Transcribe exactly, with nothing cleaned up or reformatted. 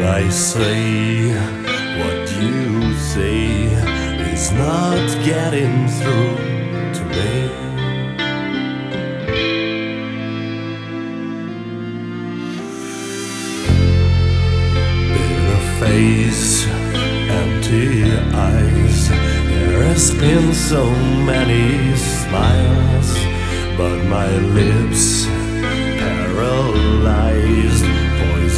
I say what you say is not getting through to me. Bitter face, empty eyes, there has been so many smiles, but my lips paralyzed.